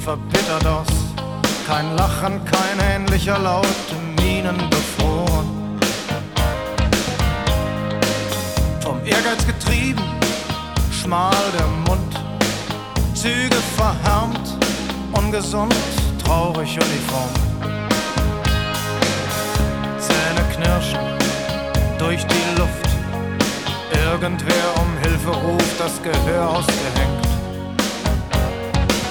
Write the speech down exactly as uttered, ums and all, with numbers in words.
verbittert aus. Kein Lachen, kein ähnlicher Laut, Mienen befroren. Vom Ehrgeiz getrieben, schmal der Mund, Züge verhärmt, ungesund, traurig uniform. Zähne knirschen durch die Luft, irgendwer um Hilfe ruft, das Gehör ausgehängt.